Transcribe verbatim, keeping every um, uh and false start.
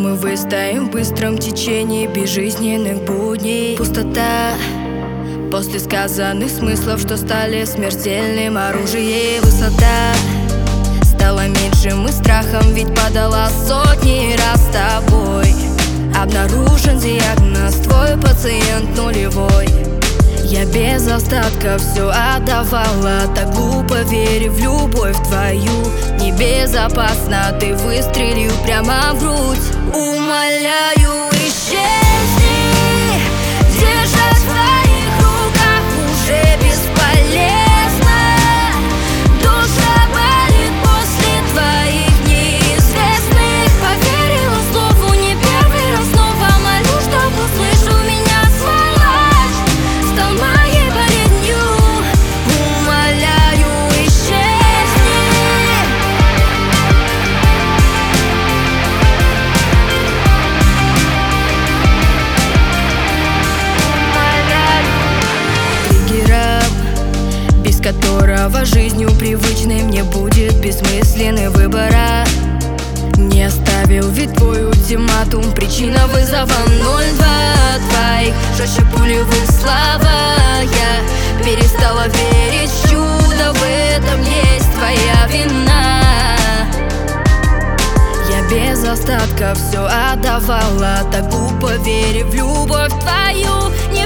мы выстоим в быстром течении безжизненных будней. Пустота после сказанных смыслов, что стали смертельным оружием. Высота стала меньшим и страхом, ведь падала сотни раз с тобой. Обнаружен диагноз, твой пациент нулевой. Я без остатка все отдавала, так глупо веря в любовь твою. Небезопасно ты выстрелил прямо в грудь. Умоляю, исчезни, держать в твоих руках уже бесполезно. Душа болит после твоих неизвестных. Поверила слову не первый раз, снова молю, чтобы услышал меня сволочь. Стал моей болезнью. Умоляю, исчезни. Триггером, без которого жизнью привычной мне будет бессмысленный выбора. Не оставил ведь твой ультиматум, причина вызова ноль два твоих жестче пулевых слова. Я перестала верить в чудо, в этом есть твоя вина. Я без остатка все отдавала, так глупо веря в любовь твою. Не